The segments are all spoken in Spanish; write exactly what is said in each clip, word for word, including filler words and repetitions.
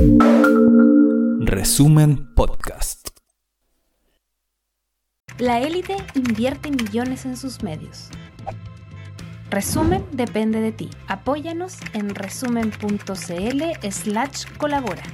Resumen Podcast. La élite invierte millones en sus medios. Resumen depende de ti. Apóyanos en resumen.cl slash colabora.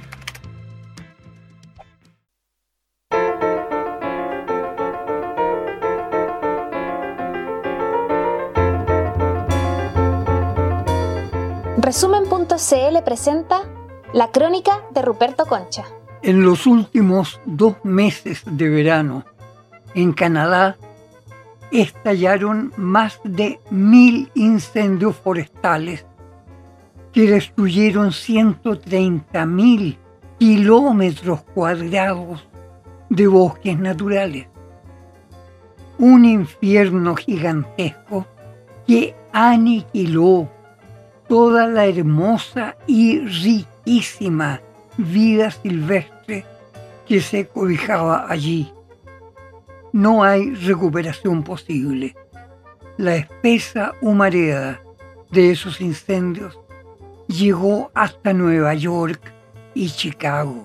Resumen.cl presenta La Crónica de Ruperto Concha. En los últimos dos meses de verano, en Canadá, estallaron más de mil incendios forestales que destruyeron ciento treinta mil kilómetros cuadrados de bosques naturales. Un infierno gigantesco que aniquiló toda la hermosa y riquísima vida silvestre que se cobijaba allí. No hay recuperación posible. La espesa humareda de esos incendios llegó hasta Nueva York y Chicago.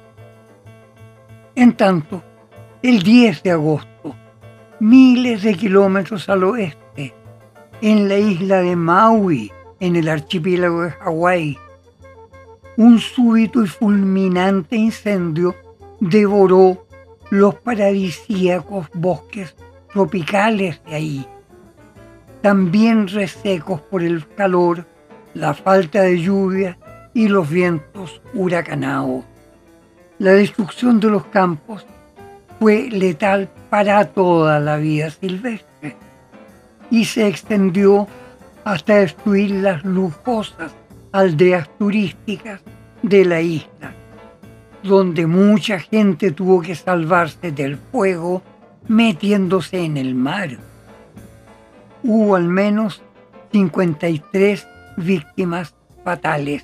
En tanto, el diez de agosto, miles de kilómetros al oeste, en la isla de Maui, en el archipiélago de Hawái, un súbito y fulminante incendio devoró los paradisíacos bosques tropicales de ahí, también resecos por el calor, la falta de lluvia y los vientos huracanados. La destrucción de los campos fue letal para toda la vida silvestre y se extendió hasta destruir las lujosas aldeas turísticas de la isla, donde mucha gente tuvo que salvarse del fuego metiéndose en el mar. Hubo al menos cincuenta y tres víctimas fatales.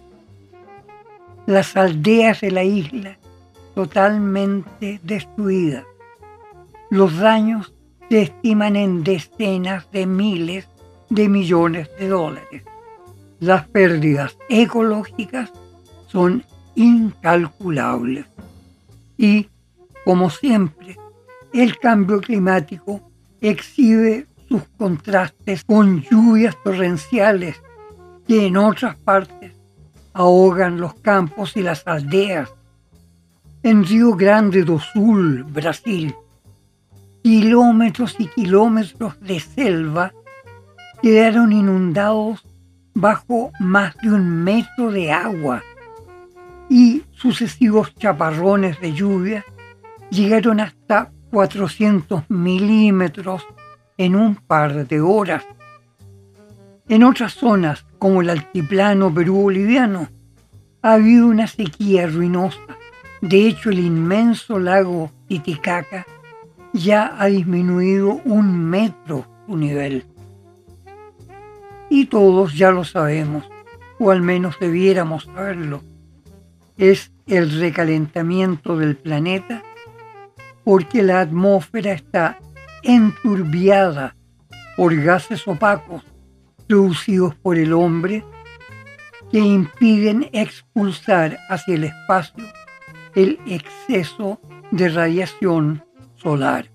Las aldeas de la isla totalmente destruidas. Los daños se estiman en decenas de miles de millones de dólares. Las pérdidas ecológicas son incalculables. Y, como siempre, el cambio climático exhibe sus contrastes con lluvias torrenciales que en otras partes ahogan los campos y las aldeas. En Río Grande do Sul, Brasil, kilómetros y kilómetros de selva quedaron inundados bajo más de un metro de agua y sucesivos chaparrones de lluvia llegaron hasta cuatrocientos milímetros en un par de horas. En otras zonas, como el altiplano perú-boliviano, ha habido una sequía ruinosa. De hecho, el inmenso lago Titicaca ya ha disminuido un metro su nivel. Y todos ya lo sabemos, o al menos debiéramos saberlo. Es el recalentamiento del planeta porque la atmósfera está enturbiada por gases opacos producidos por el hombre que impiden expulsar hacia el espacio el exceso de radiación solar.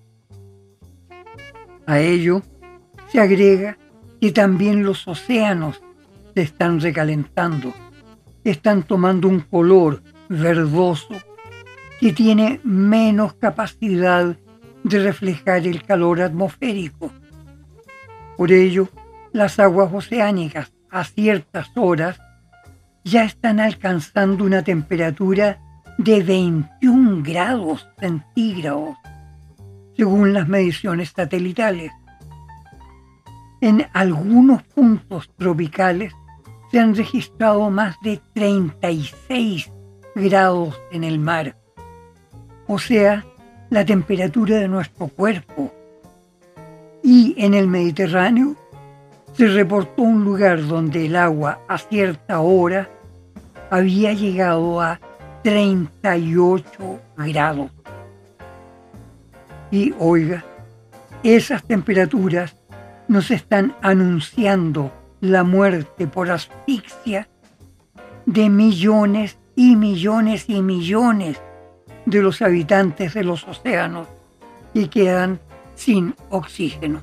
A ello se agrega que también los océanos se están recalentando, están tomando un color verdoso que tiene menos capacidad de reflejar el calor atmosférico. Por ello, las aguas oceánicas a ciertas horas ya están alcanzando una temperatura de veintiún grados centígrados, según las mediciones satelitales. En algunos puntos tropicales se han registrado más de treinta y seis grados en el mar, o sea, la temperatura de nuestro cuerpo. Y en el Mediterráneo se reportó un lugar donde el agua a cierta hora había llegado a treinta y ocho grados. Y oiga, esas temperaturas nos están anunciando la muerte por asfixia de millones y millones y millones de los habitantes de los océanos que quedan sin oxígeno.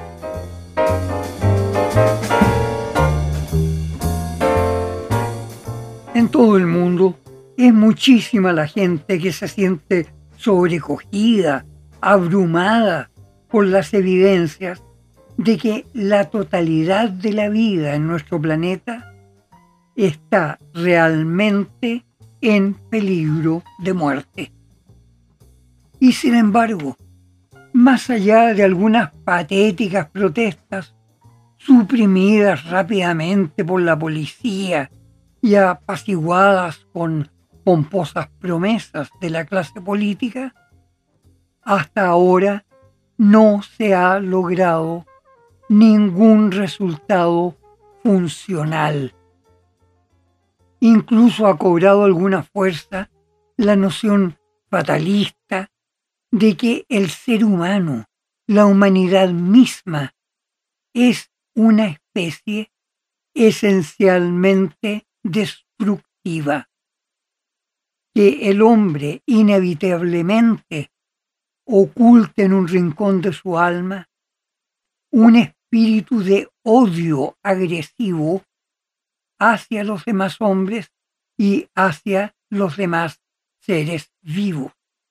En todo el mundo es muchísima la gente que se siente sobrecogida, abrumada por las evidencias de que la totalidad de la vida en nuestro planeta está realmente en peligro de muerte. Y sin embargo, más allá de algunas patéticas protestas suprimidas rápidamente por la policía y apaciguadas con pomposas promesas de la clase política, hasta ahora no se ha logrado ningún resultado funcional. Incluso ha cobrado alguna fuerza la noción fatalista de que el ser humano, la humanidad misma, es una especie esencialmente destructiva, que el hombre inevitablemente oculta en un rincón de su alma un espíritu de odio agresivo hacia los demás hombres y hacia los demás seres vivos.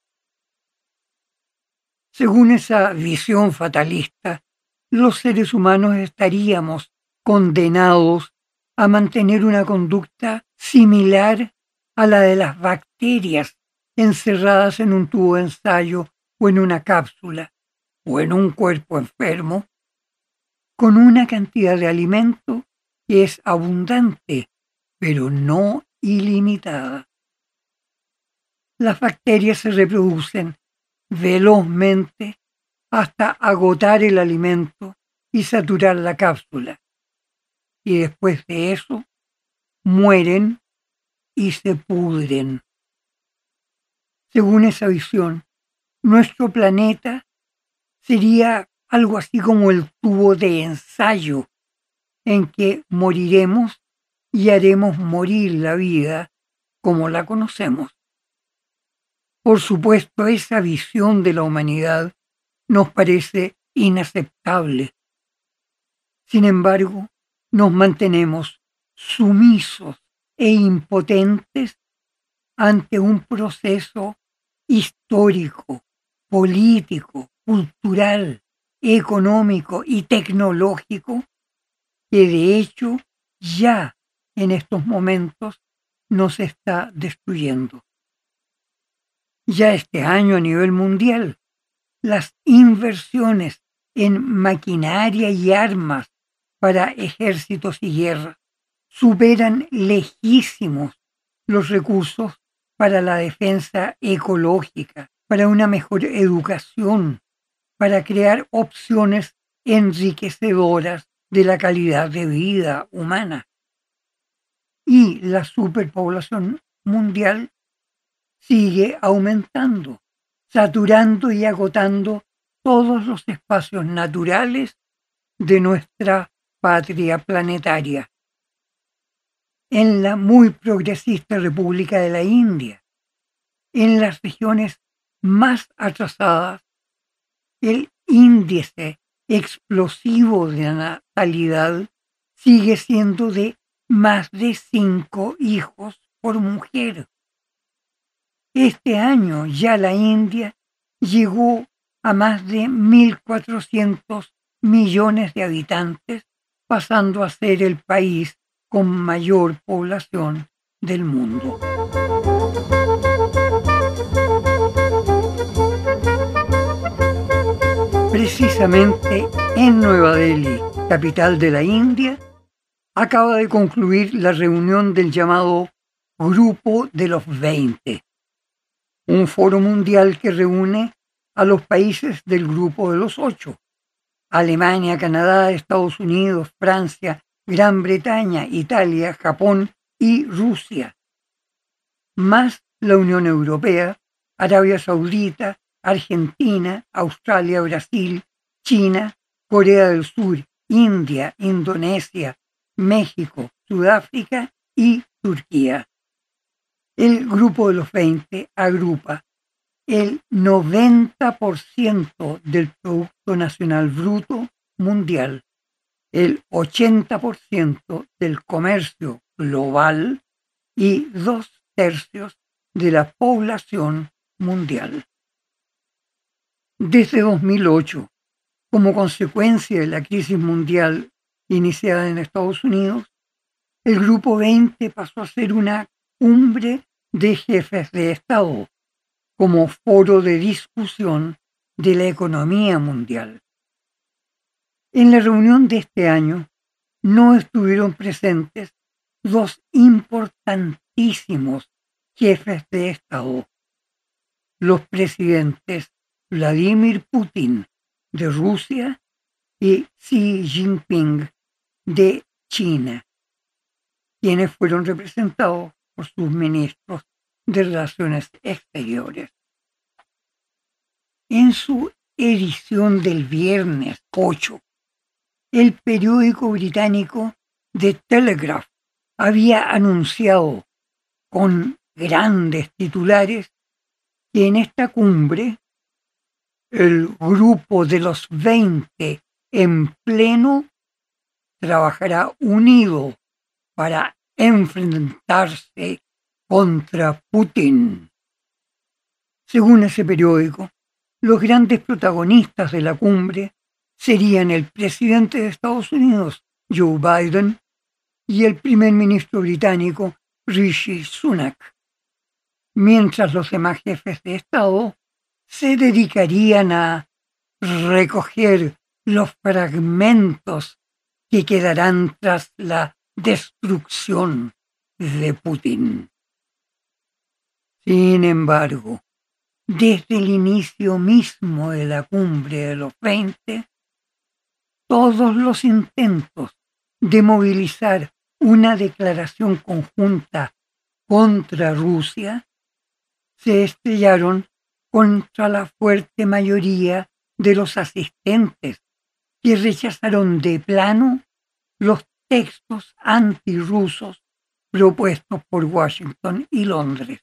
Según esa visión fatalista, los seres humanos estaríamos condenados a mantener una conducta similar a la de las bacterias encerradas en un tubo de ensayo o en una cápsula o en un cuerpo enfermo, con una cantidad de alimento que es abundante, pero no ilimitada. Las bacterias se reproducen velozmente hasta agotar el alimento y saturar la cápsula, y después de eso mueren y se pudren. Según esa visión, nuestro planeta sería algo así como el tubo de ensayo en que moriremos y haremos morir la vida como la conocemos. Por supuesto, esa visión de la humanidad nos parece inaceptable. Sin embargo, nos mantenemos sumisos e impotentes ante un proceso histórico, político, cultural, económico y tecnológico que de hecho ya en estos momentos nos está destruyendo. Ya este año a nivel mundial, las inversiones en maquinaria y armas para ejércitos y guerras superan lejísimos los recursos para la defensa ecológica, para una mejor educación, para crear opciones enriquecedoras de la calidad de vida humana. Y la superpoblación mundial sigue aumentando, saturando y agotando todos los espacios naturales de nuestra patria planetaria. En la muy progresista República de la India, en las regiones más atrasadas, el índice explosivo de natalidad sigue siendo de más de cinco hijos por mujer. Este año ya la India llegó a más de mil cuatrocientos millones de habitantes, pasando a ser el país con mayor población del mundo. Precisamente en Nueva Delhi, capital de la India, acaba de concluir la reunión del llamado Grupo de los veinte, un foro mundial que reúne a los países del Grupo de los ocho, Alemania, Canadá, Estados Unidos, Francia, Gran Bretaña, Italia, Japón y Rusia, más la Unión Europea, Arabia Saudita, Argentina, Australia, Brasil, China, Corea del Sur, India, Indonesia, México, Sudáfrica y Turquía. El Grupo de los veinte agrupa el noventa por ciento del Producto Nacional Bruto mundial, el ochenta por ciento del comercio global y dos tercios de la población mundial. Desde dos mil ocho, como consecuencia de la crisis mundial iniciada en Estados Unidos, el Grupo veinte pasó a ser una cumbre de jefes de Estado, como foro de discusión de la economía mundial. En la reunión de este año no estuvieron presentes dos importantísimos jefes de Estado, los presidentes Vladimir Putin de Rusia y Xi Jinping de China, quienes fueron representados por sus ministros de Relaciones Exteriores. En su edición del viernes ocho, el periódico británico The Telegraph había anunciado con grandes titulares que en esta cumbre el Grupo de los veinte en pleno trabajará unido para enfrentarse contra Putin. Según ese periódico, los grandes protagonistas de la cumbre serían el presidente de Estados Unidos, Joe Biden, y el primer ministro británico, Rishi Sunak, mientras los demás jefes de Estado se dedicarían a recoger los fragmentos que quedarán tras la destrucción de Putin. Sin embargo, desde el inicio mismo de la cumbre de los veinte, todos los intentos de movilizar una declaración conjunta contra Rusia se estrellaron contra la fuerte mayoría de los asistentes, que rechazaron de plano los textos antirrusos propuestos por Washington y Londres.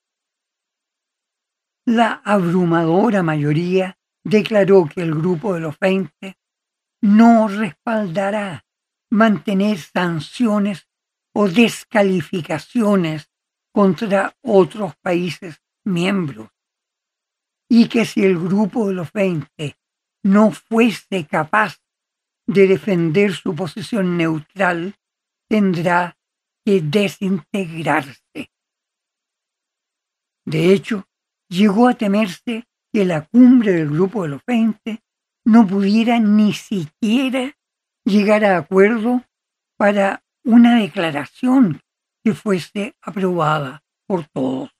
La abrumadora mayoría declaró que el Grupo de los veinte no respaldará mantener sanciones o descalificaciones contra otros países miembros, y que si el Grupo de los veinte no fuese capaz de defender su posición neutral, tendrá que desintegrarse. De hecho, llegó a temerse que la cumbre del Grupo de los veinte no pudiera ni siquiera llegar a acuerdo para una declaración que fuese aprobada por todos.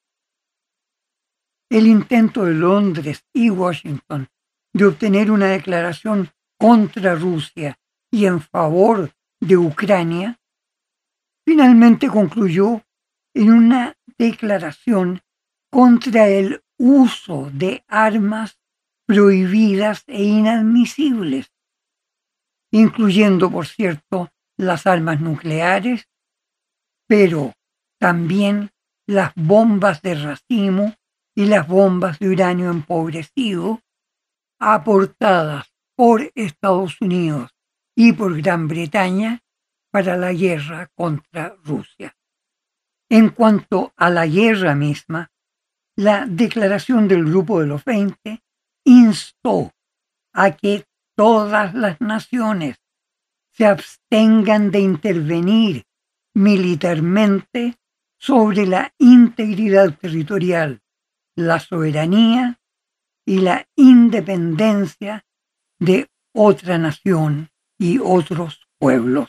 El intento de Londres y Washington de obtener una declaración contra Rusia y en favor de Ucrania finalmente concluyó en una declaración contra el uso de armas prohibidas e inadmisibles, incluyendo, por cierto, las armas nucleares, pero también las bombas de racimo y las bombas de uranio empobrecido aportadas por Estados Unidos y por Gran Bretaña para la guerra contra Rusia. En cuanto a la guerra misma, la declaración del Grupo de los veinte instó a que todas las naciones se abstengan de intervenir militarmente sobre la integridad territorial, la soberanía y la independencia de otra nación y otros pueblos.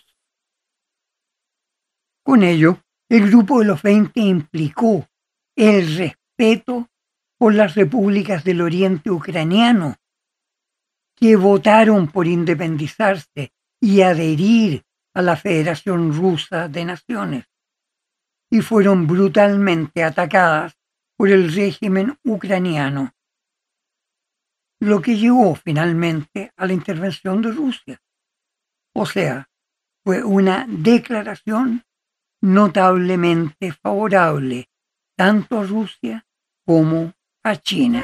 Con ello, el Grupo de los veinte implicó el respeto por las repúblicas del oriente ucraniano, que votaron por independizarse y adherir a la Federación Rusa de Naciones, y fueron brutalmente atacadas por el régimen ucraniano, lo que llevó finalmente a la intervención de Rusia. O sea, fue una declaración notablemente favorable tanto a Rusia como a China.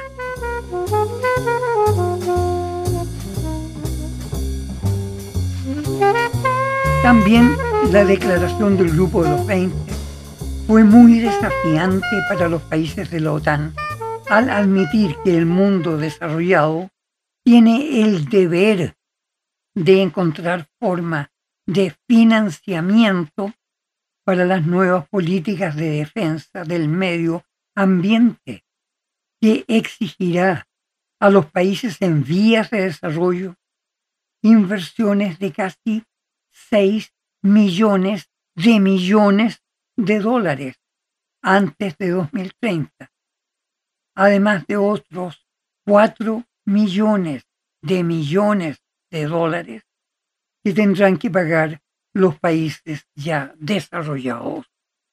También la declaración del Grupo de los veinte fue muy desafiante para los países de la OTAN al admitir que el mundo desarrollado tiene el deber de encontrar forma de financiamiento para las nuevas políticas de defensa del medio ambiente, que exigirá a los países en vías de desarrollo inversiones de casi seis millones de millones de dólares antes de dos mil treinta, además de otros cuatro millones de millones de dólares que tendrán que pagar los países ya desarrollados.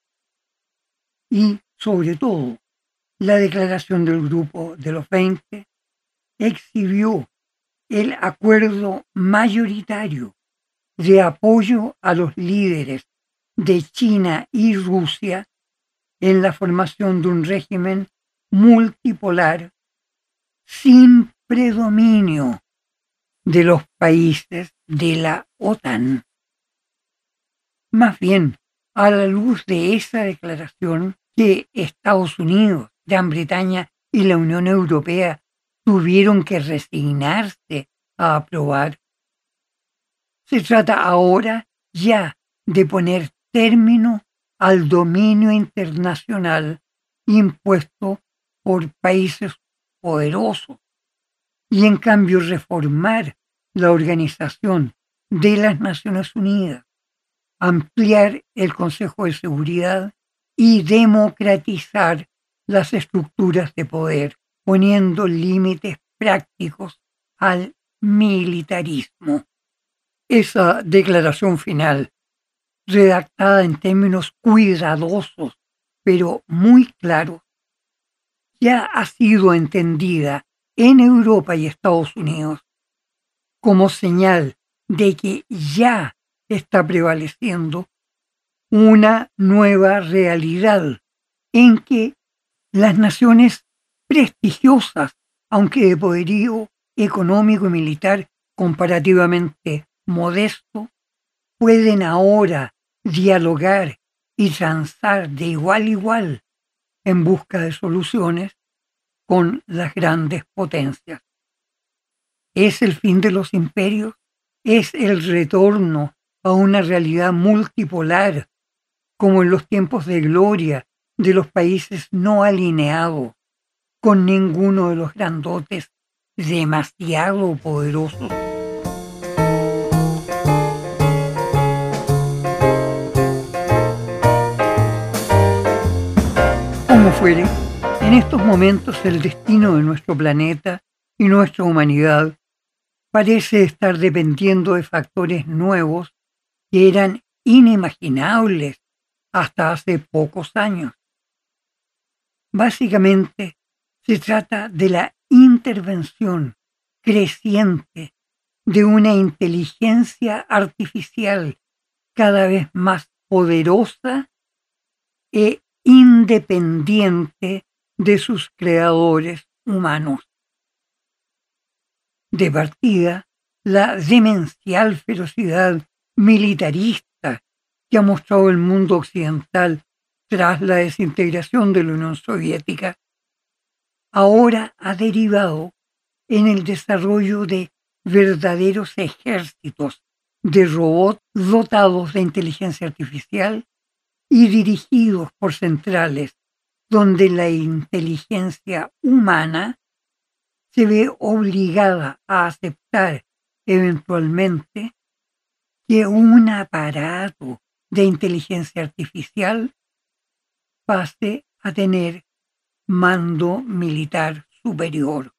Y, sobre todo, la declaración del Grupo de los veinte exhibió el acuerdo mayoritario de apoyo a los líderes de China y Rusia en la formación de un régimen multipolar sin predominio de los países de la OTAN. Más bien, a la luz de esa declaración que Estados Unidos, Gran Bretaña y la Unión Europea tuvieron que resignarse a aprobar, se trata ahora ya de poner término al dominio internacional impuesto por países poderosos y en cambio reformar la Organización de las Naciones Unidas, ampliar el Consejo de Seguridad y democratizar las estructuras de poder, poniendo límites prácticos al militarismo. Esa declaración final, redactada en términos cuidadosos pero muy claros, ya ha sido entendida en Europa y Estados Unidos como señal de que ya está prevaleciendo una nueva realidad en que las naciones prestigiosas, aunque de poderío económico y militar comparativamente modesto, pueden ahora dialogar y transar de igual a igual en busca de soluciones con las grandes potencias. ¿Es el fin de los imperios? ¿Es el retorno a una realidad multipolar como en los tiempos de gloria de los países no alineados con ninguno de los grandotes demasiado poderosos? Como fuere, en estos momentos el destino de nuestro planeta y nuestra humanidad parece estar dependiendo de factores nuevos que eran inimaginables hasta hace pocos años. Básicamente, se trata de la intervención creciente de una inteligencia artificial cada vez más poderosa e independiente de sus creadores humanos. De partida, la demencial ferocidad militarista que ha mostrado el mundo occidental tras la desintegración de la Unión Soviética, ahora ha derivado en el desarrollo de verdaderos ejércitos de robots dotados de inteligencia artificial y dirigidos por centrales donde la inteligencia humana se ve obligada a aceptar eventualmente que un aparato de inteligencia artificial pase a tener mando militar superior.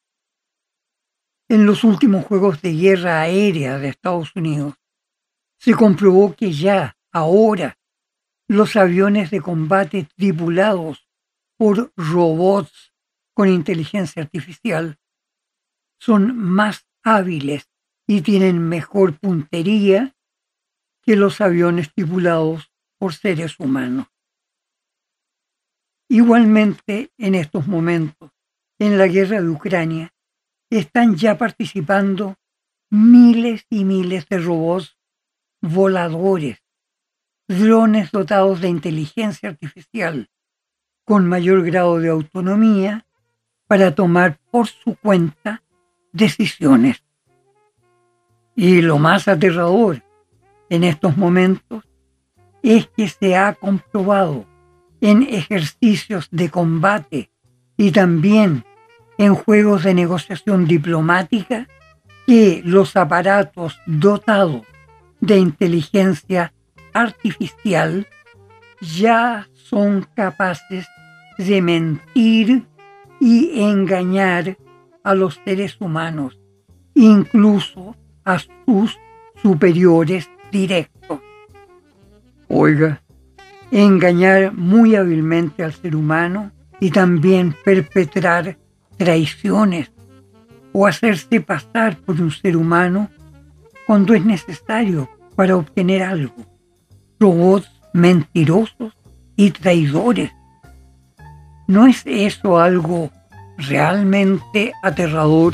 En los últimos juegos de guerra aérea de Estados Unidos, se comprobó que ya, ahora, los aviones de combate tripulados por robots con inteligencia artificial son más hábiles y tienen mejor puntería que los aviones tripulados por seres humanos. Igualmente, en estos momentos, en la guerra de Ucrania, están ya participando miles y miles de robots voladores, drones dotados de inteligencia artificial, con mayor grado de autonomía para tomar por su cuenta decisiones. Y lo más aterrador en estos momentos es que se ha comprobado en ejercicios de combate y también en juegos de negociación diplomática que los aparatos dotados de inteligencia artificial ya son capaces de mentir y engañar a los seres humanos, incluso a sus superiores directos. Oiga, engañar muy hábilmente al ser humano y también perpetrar traiciones o hacerse pasar por un ser humano cuando es necesario para obtener algo. Robots mentirosos y traidores. ¿No es eso algo realmente aterrador?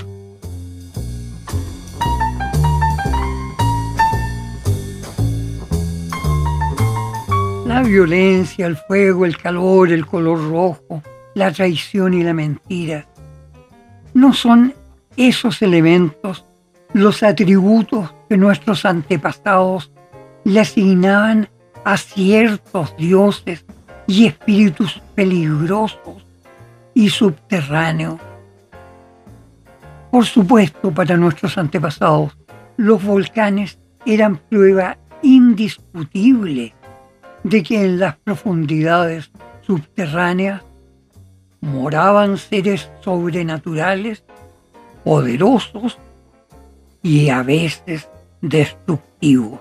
La violencia, el fuego, el calor, el color rojo, la traición y la mentira. ¿No son esos elementos los atributos que nuestros antepasados le asignaban a ciertos dioses y espíritus peligrosos y subterráneos? Por supuesto, para nuestros antepasados, los volcanes eran prueba indiscutible de que en las profundidades subterráneas moraban seres sobrenaturales, poderosos y a veces destructivos.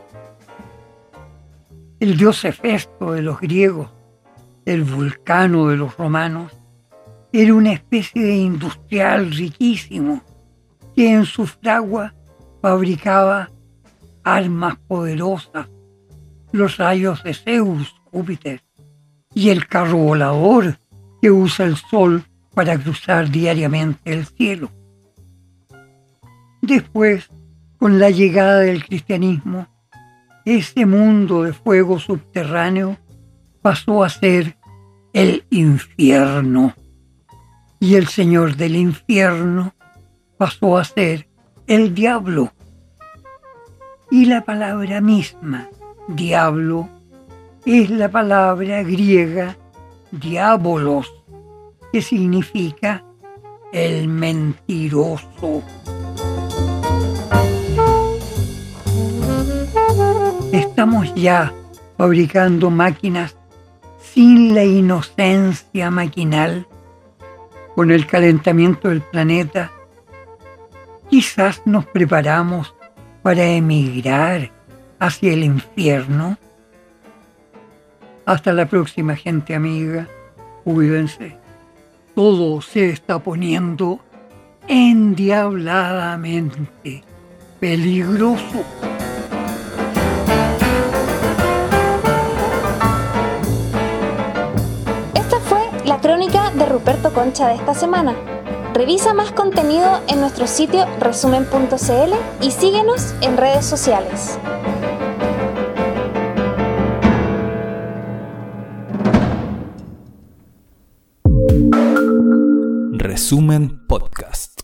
El dios Hefesto de los griegos, el Vulcano de los romanos, era una especie de industrial riquísimo que en su fragua fabricaba armas poderosas, los rayos de Zeus, Júpiter, y el carro volador que usa el sol para cruzar diariamente el cielo. Después, con la llegada del cristianismo, ese mundo de fuego subterráneo pasó a ser el infierno, y el señor del infierno pasó a ser el diablo. Y la palabra misma, diablo, es la palabra griega diabolos, que significa el mentiroso. Estamos ya fabricando máquinas sin la inocencia maquinal. Con el calentamiento del planeta, quizás nos preparamos para emigrar hacia el infierno. Hasta la próxima, gente amiga. Cuídense. Todo se está poniendo endiabladamente peligroso. Esta fue la crónica de Ruperto Concha de esta semana. Revisa más contenido en nuestro sitio resumen punto c l y síguenos en redes sociales. Resumen Podcast.